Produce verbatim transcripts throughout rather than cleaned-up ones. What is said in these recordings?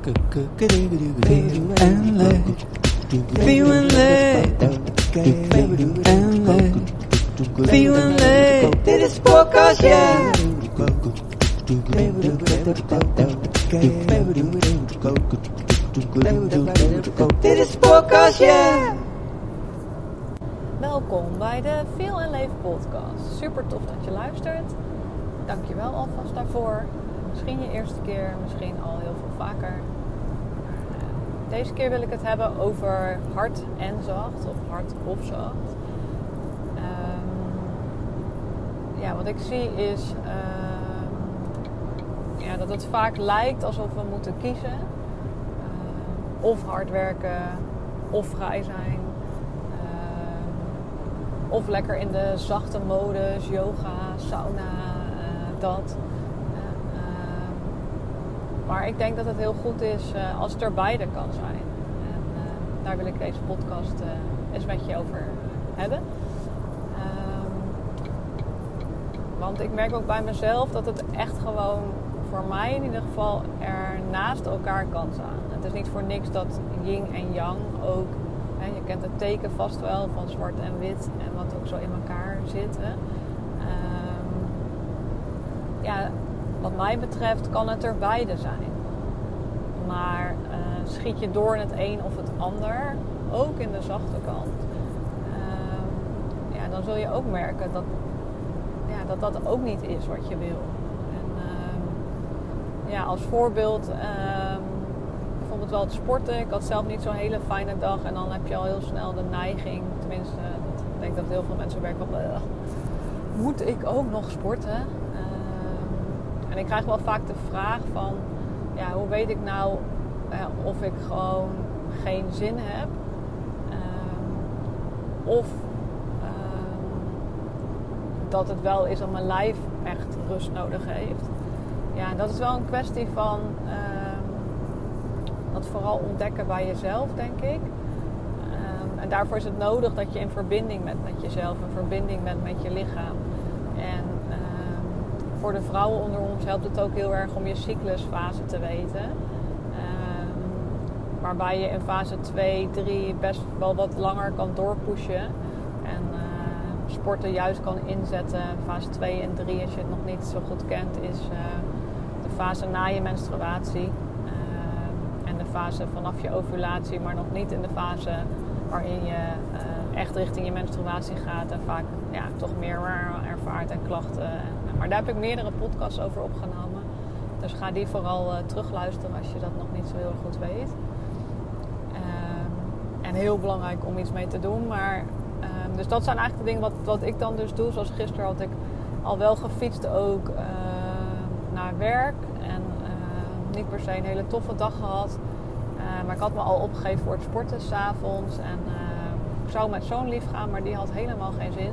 En leeg. Feeling leeg. En leeg. Feeling leeg. Dit is podcast, yeah. Dit is podcast, yeah. Welkom bij de Feel en Leef podcast. Super tof dat je luistert. Dankjewel alvast daarvoor. Misschien je eerste keer, misschien al heel veel vaker. Deze keer wil ik het hebben over hard en zacht, of hard of zacht. Um, ja, wat ik zie is um, ja, dat het vaak lijkt alsof we moeten kiezen. Uh, of hard werken, of vrij zijn. Of lekker in de zachte modus, yoga, sauna, uh, dat. Uh, uh, maar ik denk dat het heel goed is uh, als het er beide kan zijn. En uh, daar wil ik deze podcast uh, eens met je over hebben. Um, want ik merk ook bij mezelf dat het echt gewoon, voor mij in ieder geval, er naast elkaar kan staan. Het is niet voor niks dat yin en yang ook... Je kent het teken vast wel van zwart en wit en wat ook zo in elkaar zit. Hè? Um, ja, wat mij betreft kan het er beide zijn. Maar uh, schiet je door in het een of het ander, ook in de zachte kant, um, ja, dan zul je ook merken dat, ja, dat dat ook niet is wat je wil. En, um, ja, als voorbeeld... Um, bijvoorbeeld wel het sporten. Ik had zelf niet zo'n hele fijne dag. En dan heb je al heel snel de neiging. Tenminste, dat, ik denk dat heel veel mensen werken van... Uh, moet ik ook nog sporten? Uh, en ik krijg wel vaak de vraag van... Ja, hoe weet ik nou uh, of ik gewoon geen zin heb? Uh, of uh, dat het wel is dat mijn lijf echt rust nodig heeft. Ja, dat is wel een kwestie van... Uh, dat vooral ontdekken bij jezelf, denk ik. Um, en daarvoor is het nodig dat je in verbinding bent met jezelf. In verbinding bent met je lichaam. En um, voor de vrouwen onder ons helpt het ook heel erg om je cyclusfase te weten. Um, waarbij je in fase twee, drie best wel wat langer kan doorpushen. En uh, sporten juist kan inzetten. Fase twee en drie, als je het nog niet zo goed kent, is uh, de fase na je menstruatie. Fase vanaf je ovulatie, maar nog niet in de fase waarin je uh, echt richting je menstruatie gaat en vaak ja, toch meer ervaart en klachten. Maar daar heb ik meerdere podcasts over opgenomen. Dus ga die vooral uh, terugluisteren als je dat nog niet zo heel goed weet. Um, en heel belangrijk om iets mee te doen. Maar, um, dus dat zijn eigenlijk de dingen wat, wat ik dan dus doe. Zoals gisteren had ik al wel gefietst ook uh, naar werk. En uh, niet per se een hele toffe dag gehad. Uh, maar ik had me al opgegeven voor het sporten 's avonds. En uh, ik zou met zo'n lief gaan, maar die had helemaal geen zin.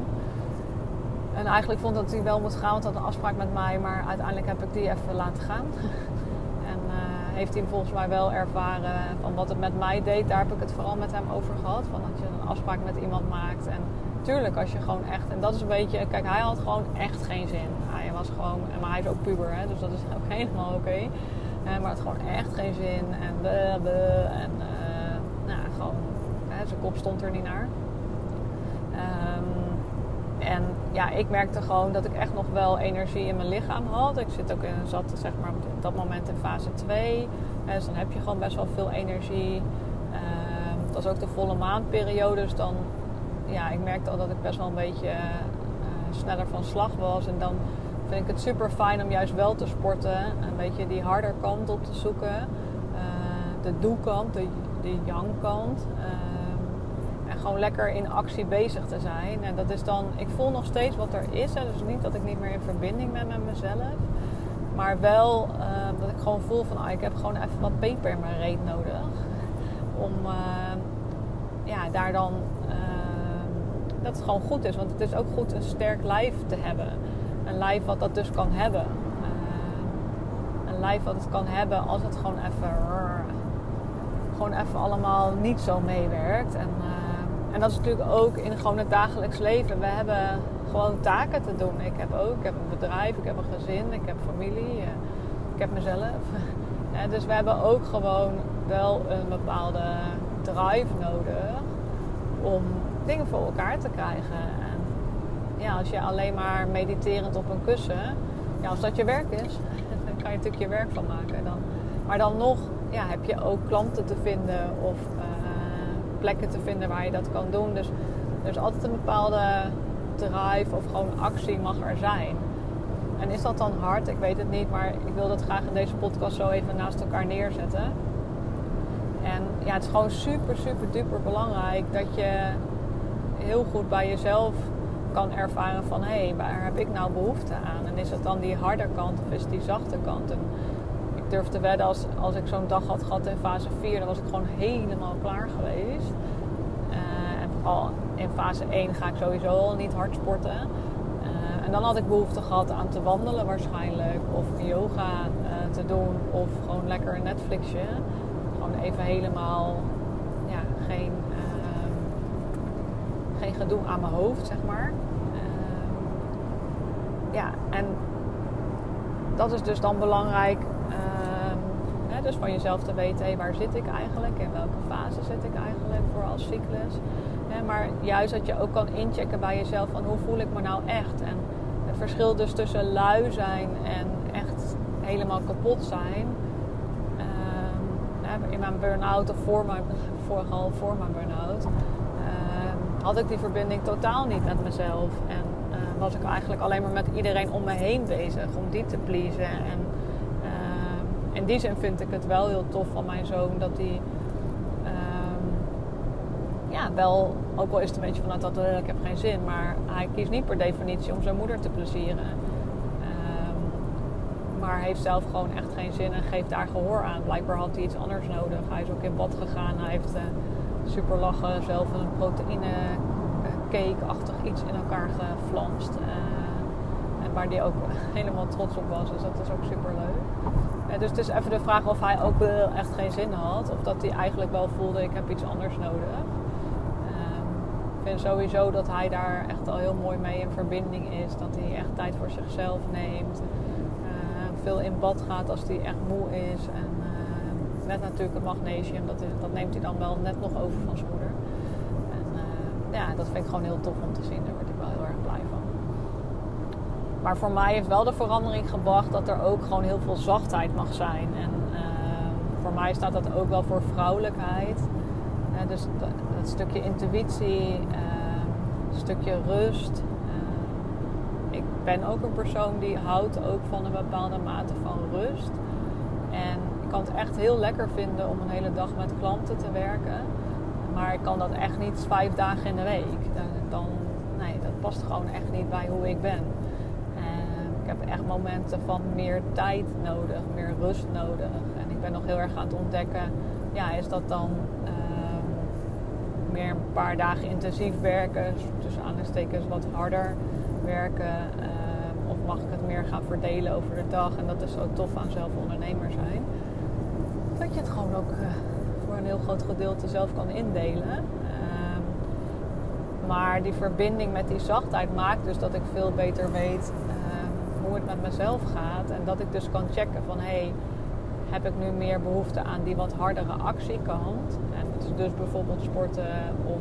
En eigenlijk vond dat hij wel moet gaan, want hij had een afspraak met mij. Maar uiteindelijk heb ik die even laten gaan. en uh, heeft hij volgens mij wel ervaren van wat het met mij deed. Daar heb ik het vooral met hem over gehad. Van dat je een afspraak met iemand maakt. En tuurlijk, als je gewoon echt... En dat is een beetje... Kijk, hij had gewoon echt geen zin. Hij was gewoon... Maar hij is ook puber, hè, dus dat is ook helemaal oké. Okay. Uh, maar het had gewoon echt geen zin. En bleh, bleh, en uh, nou, gewoon, hè, zijn kop stond er niet naar. Um, en ja, ik merkte gewoon dat ik echt nog wel energie in mijn lichaam had. Ik zit ook in, zat zeg maar op dat moment in fase twee. Uh, dus dan heb je gewoon best wel veel energie. Uh, het was ook de volle maanperiode. Dus dan, ja, ik merkte al dat ik best wel een beetje uh, sneller van slag was. En dan... vind ik het super fijn om juist wel te sporten. Een beetje die harder kant op te zoeken. Uh, de doe-kant, de, de yang-kant. Uh, en gewoon lekker in actie bezig te zijn. En dat is dan... Ik voel nog steeds wat er is. Hè. Dus niet dat ik niet meer in verbinding ben met mezelf. Maar wel uh, dat ik gewoon voel van... Ah, ik heb gewoon even wat peper in mijn reet nodig. Om uh, ja, daar dan... Uh, dat het gewoon goed is. Want het is ook goed een sterk lijf te hebben. Een lijf wat dat dus kan hebben. Uh, een lijf wat het kan hebben als het gewoon even... gewoon even allemaal niet zo meewerkt. En, uh, en dat is natuurlijk ook in gewoon het dagelijks leven. We hebben gewoon taken te doen. Ik heb ook, ik heb een bedrijf, ik heb een gezin, ik heb familie, uh, ik heb mezelf. Hè, dus we hebben ook gewoon wel een bepaalde drive nodig om dingen voor elkaar te krijgen. En ja, als je alleen maar mediterend op een kussen, ja, als dat je werk is, dan kan je natuurlijk je werk van maken. Dan, maar dan nog ja, heb je ook klanten te vinden of uh, plekken te vinden waar je dat kan doen. Dus er is altijd een bepaalde drive of gewoon actie mag er zijn. En is dat dan hard? Ik weet het niet, maar ik wil dat graag in deze podcast zo even naast elkaar neerzetten. En ja, het is gewoon super, super, duper belangrijk dat je heel goed bij jezelf kan ervaren van, hé, hey, waar heb ik nou behoefte aan? En is het dan die harde kant of is het die zachte kant? En ik durf te wedden, als, als ik zo'n dag had gehad in fase vier, dan was ik gewoon helemaal klaar geweest. Uh, en vooral in fase één ga ik sowieso al niet hard sporten. Uh, en dan had ik behoefte gehad aan te wandelen waarschijnlijk. Of yoga uh, te doen. Of gewoon lekker een Netflixje. Gewoon even helemaal ja, geen, uh, geen gedoe aan mijn hoofd, zeg maar. Uh, ja, en dat is dus dan belangrijk. Uh, hè, dus van jezelf te weten, hey, waar zit ik eigenlijk? In welke fase zit ik eigenlijk voor als cyclus? Hè, maar juist dat je ook kan inchecken bij jezelf van hoe voel ik me nou echt? En het verschil dus tussen lui zijn en echt helemaal kapot zijn. Uh, in mijn burn-out of voor mijn, vooral voor mijn burn-out uh, had ik die verbinding totaal niet met mezelf. En uh, was ik eigenlijk alleen maar met iedereen om me heen bezig om die te pleasen. En uh, in die zin vind ik het wel heel tof van mijn zoon dat hij uh, ja, wel, ook al is het een beetje vanuit dat uh, ik heb geen zin, maar hij kiest niet per definitie om zijn moeder te plezieren. Maar heeft zelf gewoon echt geen zin en geeft daar gehoor aan. Blijkbaar had hij iets anders nodig. Hij is ook in bad gegaan. Hij heeft uh, super lachen. Zelf een proteïne cake-achtig iets in elkaar geflanst. Uh, en waar hij ook helemaal trots op was. Dus dat is ook super leuk. Uh, dus het is even de vraag of hij ook uh, echt geen zin had. Of dat hij eigenlijk wel voelde, ik heb iets anders nodig. Uh, ik vind sowieso dat hij daar echt al heel mooi mee in verbinding is. Dat hij echt tijd voor zichzelf neemt. Veel in bad gaat als hij echt moe is. En uh, net natuurlijk het magnesium, dat, is, dat neemt hij dan wel net nog over van zijn moeder. En uh, ja, dat vind ik gewoon heel tof om te zien. Daar word ik wel heel erg blij van. Maar voor mij heeft wel de verandering gebracht dat er ook gewoon heel veel zachtheid mag zijn. En uh, voor mij staat dat ook wel voor vrouwelijkheid. Uh, dus dat, dat stukje intuïtie, uh, een stukje rust. Ik ben ook een persoon die houdt ook van een bepaalde mate van rust. En ik kan het echt heel lekker vinden om een hele dag met klanten te werken. Maar ik kan dat echt niet vijf dagen in de week. Dan, nee, dat past gewoon echt niet bij hoe ik ben. En ik heb echt momenten van meer tijd nodig, meer rust nodig. En ik ben nog heel erg aan het ontdekken, ja, is dat dan uh, meer een paar dagen intensief werken, tussen aanhalingstekens wat harder werken, uh, of mag ik het meer gaan verdelen over de dag? En dat is zo tof aan zelf ondernemer zijn, dat je het gewoon ook uh, voor een heel groot gedeelte zelf kan indelen. Uh, maar die verbinding met die zachtheid maakt dus dat ik veel beter weet uh, hoe het met mezelf gaat en dat ik dus kan checken van hé, hey, heb ik nu meer behoefte aan die wat hardere actiekant? En het is dus bijvoorbeeld sporten of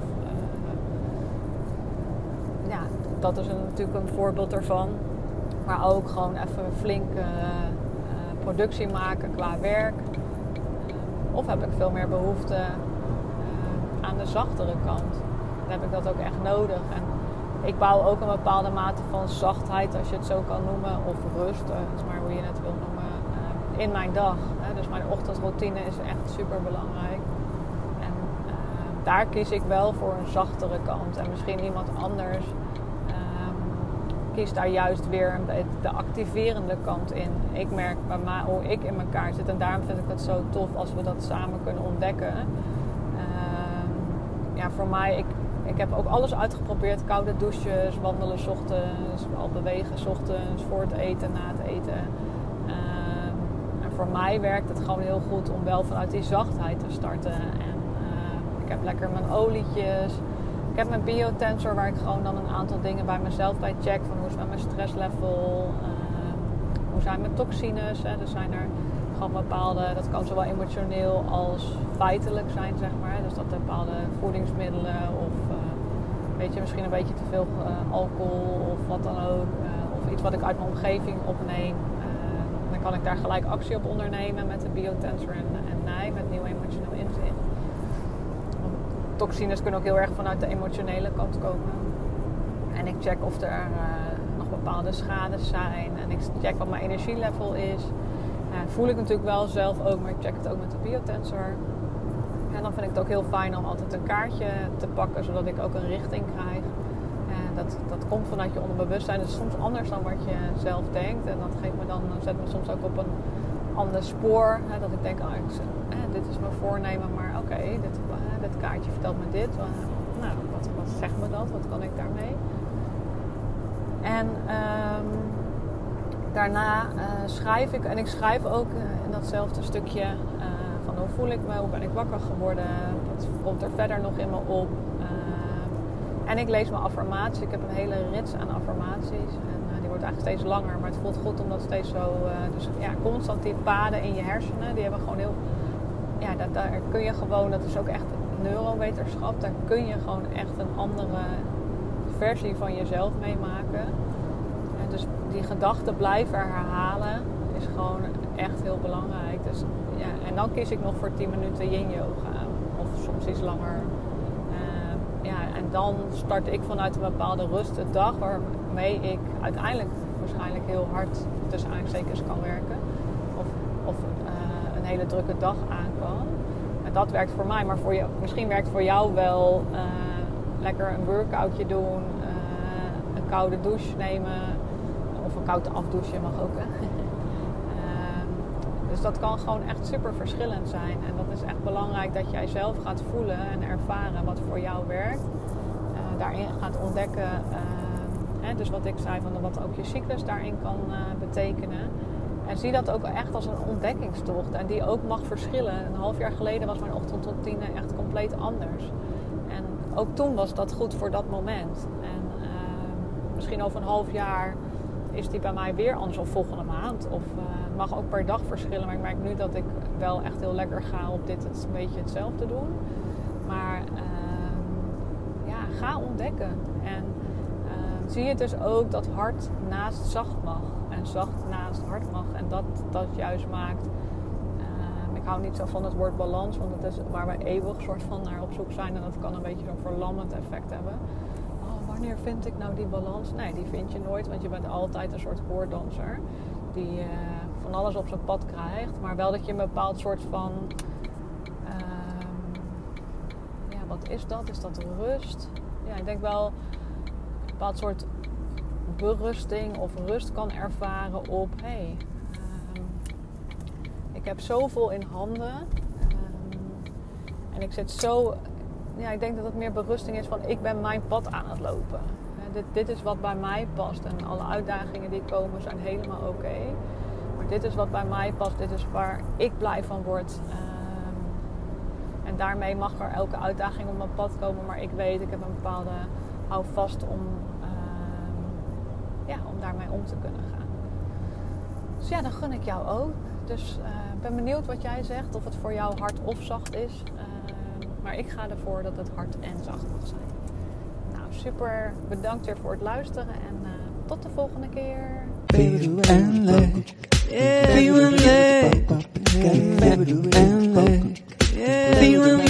ja, dat is een, natuurlijk een voorbeeld ervan. Maar ook gewoon even flink uh, uh, productie maken qua werk. Uh, of heb ik veel meer behoefte uh, aan de zachtere kant. Dan heb ik dat ook echt nodig. En ik bouw ook een bepaalde mate van zachtheid, als je het zo kan noemen. Of rust, uh, dat is maar hoe je het wil noemen, uh, in mijn dag. Hè. Dus mijn ochtendroutine is echt super belangrijk. En uh, daar kies ik wel voor een zachtere kant. En misschien iemand anders kies daar juist weer de activerende kant in. Ik merk bij mij hoe ik in elkaar zit. En daarom vind ik het zo tof als we dat samen kunnen ontdekken. Uh, ja, voor mij, ik, ik heb ook alles uitgeprobeerd. Koude douches, wandelen 's ochtends, al bewegen 's ochtends, voor het eten, na het eten. Uh, en voor mij werkt het gewoon heel goed om wel vanuit die zachtheid te starten. En uh, ik heb lekker mijn olietjes. Ik heb mijn biotensor waar ik gewoon dan een aantal dingen bij mezelf bij check. Van hoe is het met mijn stresslevel, uh, hoe zijn mijn toxines. Hè? Er zijn er gewoon bepaalde, dat kan zowel emotioneel als feitelijk zijn, zeg maar. Dus dat bepaalde voedingsmiddelen of uh, weet je, misschien een beetje te veel uh, alcohol of wat dan ook. Uh, of iets wat ik uit mijn omgeving opneem. Uh, dan kan ik daar gelijk actie op ondernemen met de Biotensor en, en N I, met nieuw emotioneel inzicht. Want toxines kunnen ook heel erg vanuit de emotionele kant komen. En ik check of er uh, nog bepaalde schades zijn. En ik check wat mijn energielevel is. Uh, voel ik natuurlijk wel zelf ook, maar ik check het ook met de Biotensor. En dan vind ik het ook heel fijn om altijd een kaartje te pakken, zodat ik ook een richting krijg. En dat, dat komt vanuit je onderbewustzijn. Dat is soms anders dan wat je zelf denkt. En dat geeft me dan, zet me soms ook op een ander spoor. Hè, dat ik denk, oh, ik, eh, dit is mijn voornemen, maar oké, okay, dit, uh, dit kaartje vertelt me dit. Uh, nou, wat, wat zegt me dat? Wat kan ik daarmee? En um, daarna uh, schrijf ik, en ik schrijf ook uh, in datzelfde stukje uh, van hoe voel ik me, hoe ben ik wakker geworden, wat komt er verder nog in me op. Uh, en ik lees mijn affirmaties. Ik heb een hele rits aan affirmaties. En uh, die wordt eigenlijk steeds langer, maar het voelt goed om dat steeds zo... Uh, dus ja, constant die paden in je hersenen, die hebben gewoon heel... Ja, dat, daar kun je gewoon, dat is ook echt neurowetenschap, daar kun je gewoon echt een andere versie van jezelf meemaken. En dus die gedachten blijven herhalen is gewoon echt heel belangrijk. Dus, ja, en dan kies ik nog voor tien minuten yin yoga. Of soms iets langer. Uh, ja, en dan start ik vanuit een bepaalde rust de dag waarmee ik uiteindelijk waarschijnlijk heel hard tussen aanstekens kan werken. Of, of uh, een hele drukke dag aan kan. En dat werkt voor mij. Maar voor je, misschien werkt voor jou wel uh, lekker een workoutje doen. Uh, een koude douche nemen. Of een koude afdouche mag ook. Hè. Dus dat kan gewoon echt super verschillend zijn. En dat is echt belangrijk dat jij zelf gaat voelen en ervaren wat voor jou werkt. Uh, daarin gaat ontdekken, uh, hè, dus wat ik zei, van wat ook je cyclus daarin kan uh, betekenen. En zie dat ook echt als een ontdekkingstocht. En die ook mag verschillen. Een half jaar geleden was mijn ochtendroutine echt compleet anders. En ook toen was dat goed voor dat moment. En uh, misschien over een half jaar is die bij mij weer anders, of volgende maand. Of uh, het mag ook per dag verschillen. Maar ik merk nu dat ik wel echt heel lekker ga op dit het een beetje hetzelfde doen. Maar uh, ja, ga ontdekken. En uh, zie je dus ook dat hard naast zacht mag. En zacht naast hard mag. En dat dat juist maakt. Uh, ik hou niet zo van het woord balans. Want het is waar we eeuwig soort van naar op zoek zijn. En dat kan een beetje zo'n verlammend effect hebben. Wanneer vind ik nou die balans? Nee, die vind je nooit, want je bent altijd een soort koorddanser die uh, van alles op zijn pad krijgt, maar wel dat je een bepaald soort van uh, ja, wat is dat? Is dat rust? Ja, ik denk wel een bepaald soort berusting of rust kan ervaren op hey, um, ik heb zoveel in handen um, en ik zit zo. Ja, ik denk dat het meer berusting is van ik ben mijn pad aan het lopen. Dit, dit is wat bij mij past. En alle uitdagingen die komen zijn helemaal oké. Okay. Maar dit is wat bij mij past. Dit is waar ik blij van word. Um, en daarmee mag er elke uitdaging op mijn pad komen. Maar ik weet, ik heb een bepaalde houvast om, um, ja, om daarmee om te kunnen gaan. Dus ja, dan gun ik jou ook. Dus ik uh, ben benieuwd wat jij zegt. Of het voor jou hard of zacht is. Uh, Maar ik ga ervoor dat het hard en zacht mag zijn. Nou, super. Bedankt weer voor het luisteren. En uh, tot de volgende keer. Baby and leg, yeah, baby and leg, baby and leg, yeah, baby and